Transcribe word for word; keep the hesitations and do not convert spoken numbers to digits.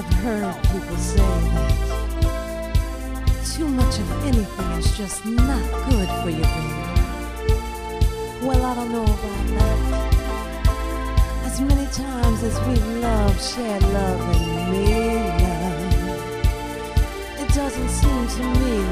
I've heard people say that too much of anything is just not good for you, baby. Well, I don't know about that. As many times as we've loved, shared love, and made love, it doesn't seem to me